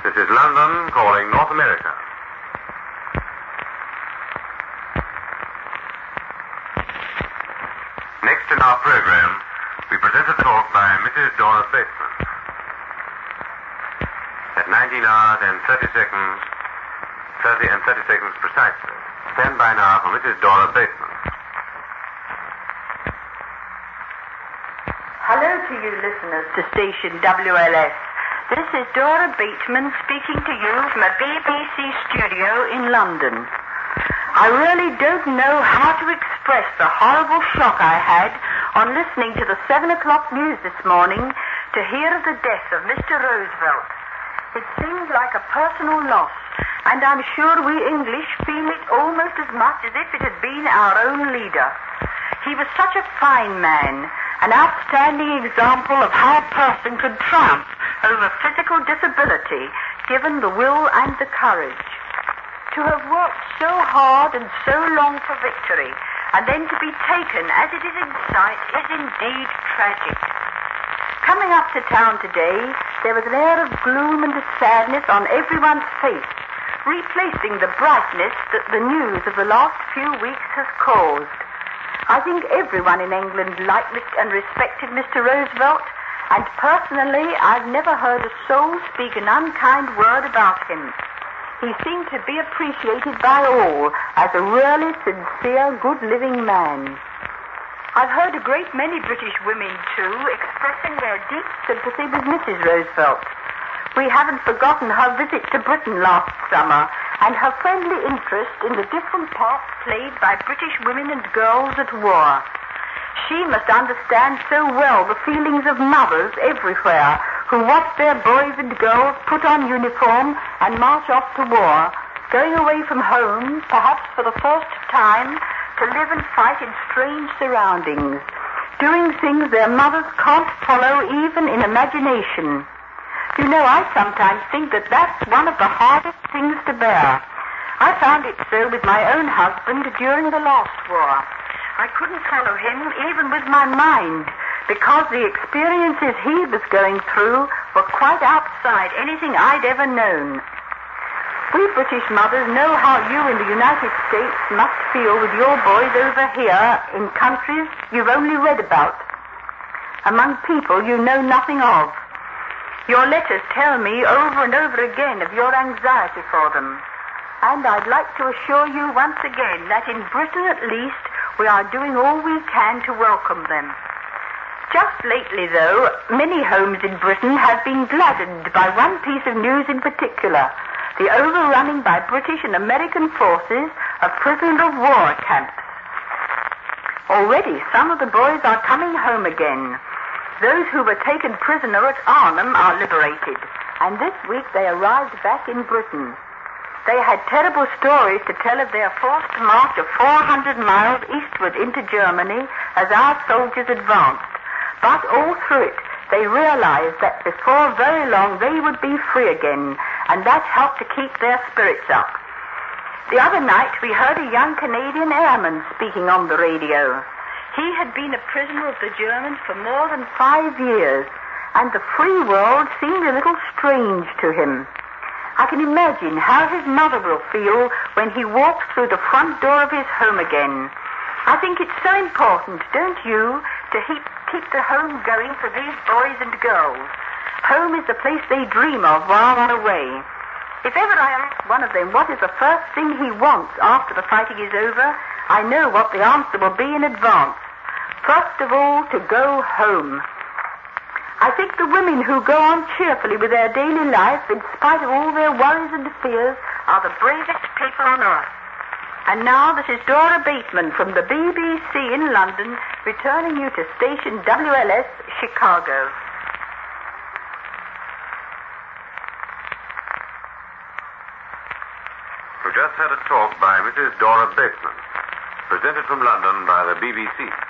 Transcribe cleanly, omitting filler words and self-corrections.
This is London calling North America. Next in our program, we present a talk by Mrs. Dora Bateman. At 19 hours and 30 seconds, 30 seconds precisely. Stand by now for Mrs. Dora Bateman. Hello to you listeners to station WLS. This is Dora Bateman speaking to you from a BBC studio in London. I really don't know how to express the horrible shock I had on listening to the 7 o'clock news this morning to hear of the death of Mr. Roosevelt. It seemed like a personal loss, and I'm sure we English feel it almost as much as if it had been our own leader. He was such a fine man, an outstanding example of how a person could triumph over physical disability, given the will and the courage. To have worked so hard and so long for victory, and then to be taken as it is in sight, is indeed tragic. Coming up to town today, there was an air of gloom and sadness on everyone's face, replacing the brightness that the news of the last few weeks has caused. I think everyone in England liked and respected Mr. Roosevelt, and personally, I've never heard a soul speak an unkind word about him. He seemed to be appreciated by all as a really sincere, good-living man. I've heard a great many British women, too, expressing their deep sympathy with Mrs. Roosevelt. We haven't forgotten her visit to Britain last summer and her friendly interest in the different parts played by British women and girls at war. She must understand so well the feelings of mothers everywhere who watch their boys and girls put on uniform and march off to war, going away from home, perhaps for the first time, to live and fight in strange surroundings, doing things their mothers can't follow even in imagination. You know, I sometimes think that that's one of the hardest things to bear. I found it so with my own husband during the last war. I couldn't follow him even with my mind, because the experiences he was going through were quite outside anything I'd ever known. We British mothers know how you in the United States must feel with your boys over here in countries you've only read about, among people you know nothing of. Your letters tell me over and over again of your anxiety for them. And I'd like to assure you once again that in Britain at least, we are doing all we can to welcome them. Just lately, though, many homes in Britain have been gladdened by one piece of news in particular, the overrunning by British and American forces of prisoner of war camps. Already, some of the boys are coming home again. Those who were taken prisoner at Arnhem are liberated, and this week they arrived back in Britain. They had terrible stories to tell of their forced march of 400 miles eastward into Germany as our soldiers advanced. But all through it, they realized that before very long they would be free again, and that helped to keep their spirits up. The other night, we heard a young Canadian airman speaking on the radio. He had been a prisoner of the Germans for more than 5 years, and the free world seemed a little strange to him. I can imagine how his mother will feel when he walks through the front door of his home again. I think it's so important, don't you, to keep the home going for these boys and girls. Home is the place they dream of while on away. If ever I ask one of them what is the first thing he wants after the fighting is over, I know what the answer will be in advance. First of all, to go home. I think the women who go on cheerfully with their daily life in spite of all their worries and fears are the bravest people on earth. And now this is Dora Bateman from the BBC in London, returning you to station WLS, Chicago. We just had a talk by Mrs. Dora Bateman, presented from London by the BBC.